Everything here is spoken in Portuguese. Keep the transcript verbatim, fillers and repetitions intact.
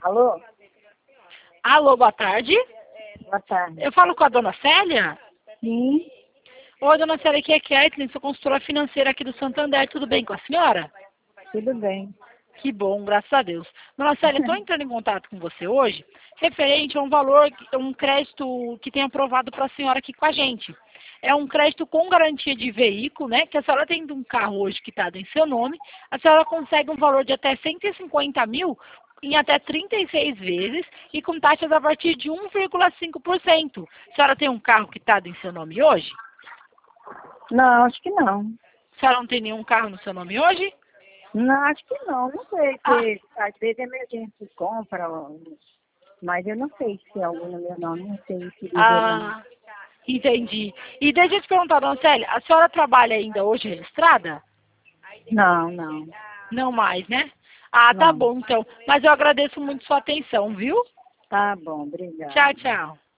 Alô? Alô, boa tarde. Boa tarde. Eu falo com a dona Célia? Sim, Oi, dona Célia, aqui é Kathleen, sou consultora financeira aqui do Santander. Tudo bem com a senhora? tudo bem. Que bom, graças a Deus. Dona Célia, estou entrando em contato com você hoje, referente a um valor, um crédito que tem aprovado para a senhora aqui com a gente. É um crédito com garantia de veículo, né? Que a senhora tem um carro hoje que está em seu nome, a senhora consegue um valor de até cento e cinquenta mil em até trinta e seis vezes e com taxas a partir de um vírgula cinco por cento. A senhora tem um carro que está em seu nome hoje? Não, acho que não. A senhora não tem nenhum carro no seu nome hoje? Não, acho que não. Não sei Ah, se às vezes é emergência compra, mas eu não sei se é algum no meu nome, não sei se dizer não. ah, entendi. E deixa eu te perguntar, dona Célia, a senhora trabalha ainda hoje registrada? Não, não, Não mais, né? Ah, tá não. bom então. Mas eu agradeço muito sua atenção, viu? Tá bom, obrigada. Tchau, tchau.